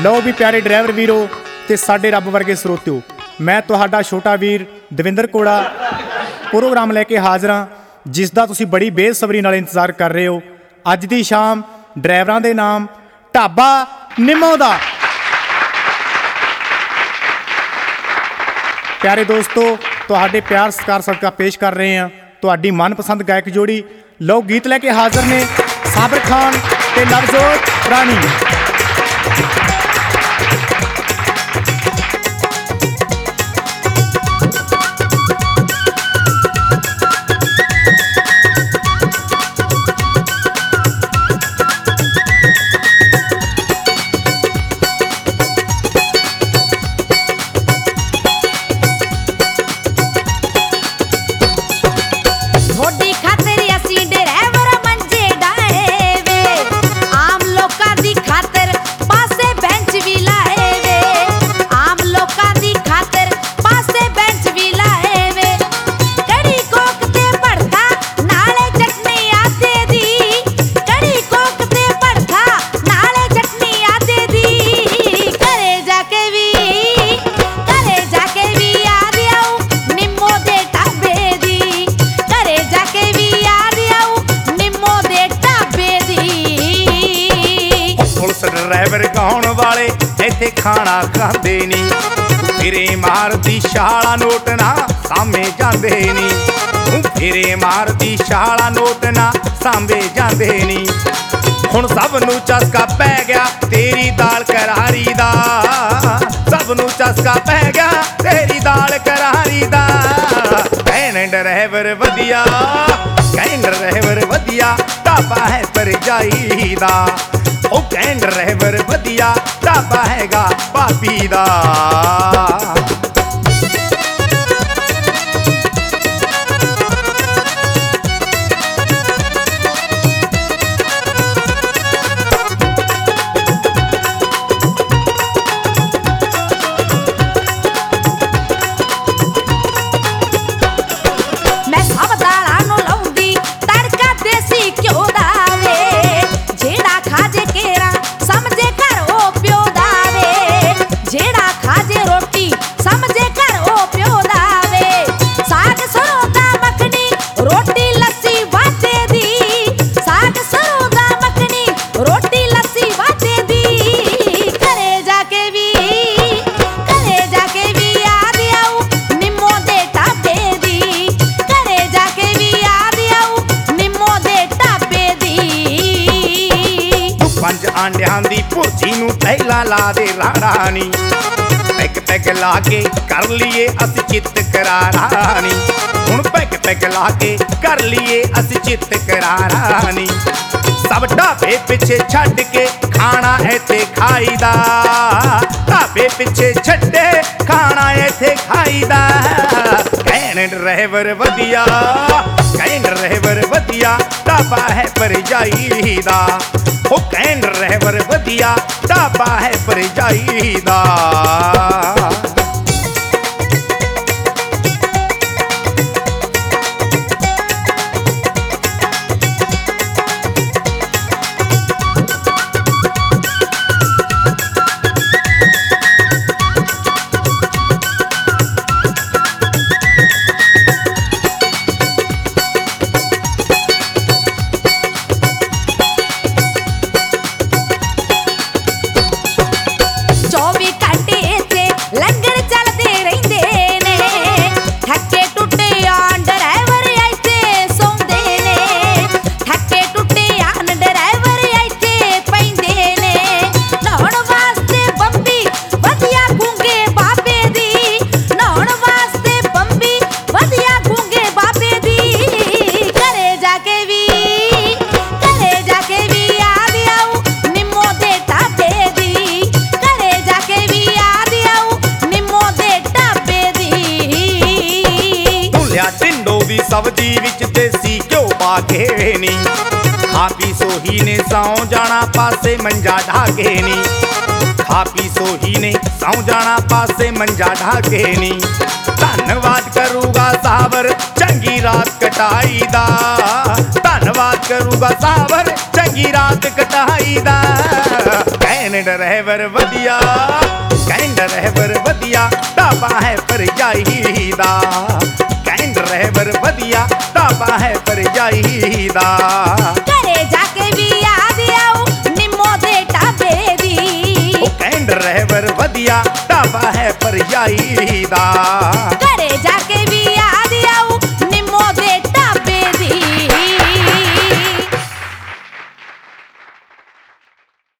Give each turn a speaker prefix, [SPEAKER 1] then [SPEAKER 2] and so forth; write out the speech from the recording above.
[SPEAKER 1] लो भी प्यारे ड्राइवर वीरो ते साडे रब वर्गे स्रोतिओ, मैं तुहाडा छोटा वीर दविंदर कोड़ा प्रोग्राम लैके हाज़र हाँ, जिसका तुसीं बड़ी बेसबरी नाल इंतज़ार कर रहे हो। अज दी शाम ड्राइवरां दे नाम ढाबा निमो दा। प्यारे दोस्तों, तुहाडे प्यार सत्कार सदका पेश कर रहे हैं तुहाडी मनपसंद गायक जोड़ी। लोक गीत लैके हाज़र ने साबिर खान ते नवजोत रानी।
[SPEAKER 2] ड्राइवर गाउण वाले इत्थे खाना खांदे नी, फिरे मारदी शाला नोट ना सामे जांदे नी, फिरे मारदी शाला नोट ना सामे जांदे नी। हुण सब नूं चस्का पै गया तेरी दाल करारी दा, सब नूं चस्का पै गया तेरी दाल करारी दा। कहण ड्राइवर वधिया, कहण ड्राइवर वधिया, ढाबा है भरजाई दा। ओ कहण ड्राइवर वधिया, ढाबा हैगा भाभी दा। आंडियां दी भुर्जी नूं पहला ला दे राणा नी, पैग पैग ला के कर लीए अस चित करारा नी। हुण पैग पैग ला के कर लीए अस चित करारा नी। सब ढाबे पिछे छड्ड के खाना इत्थे खाईदा, ढाबे पिछे छड्डे खाना इत्थे खाईदा। कहण ड्राइवर वधिया, कहण ड्राइवर वधिया, ढाबा है भरजाई दा। ओ कहण ड्राइवर वधिया, ढाबा है भरजाई दा। सब्जी विच देसी घ्यो पा के नी, खा पी सोही ने सौ जाना पासे मंजा ढाके नी, खा पी सोही ने सौ जाना पासे मंजा ढाके नी। धन्नवाद करूगा सावर चंगी रात कटाई दा, धन्नवाद करूगा सावर चंगी रात कटाई दा। कैन ड्राइवर वधिया कैन ड्राइवर वधिया ढाबा है भरजाई दा कैन ड्राइवर वधिया ढाबा है भरजाई दा
[SPEAKER 3] घरे जाके भी याद आऊ निम्मो दे ढाबे दी
[SPEAKER 2] कैन ड्राइवर वधिया ढाबा है भरजाई दा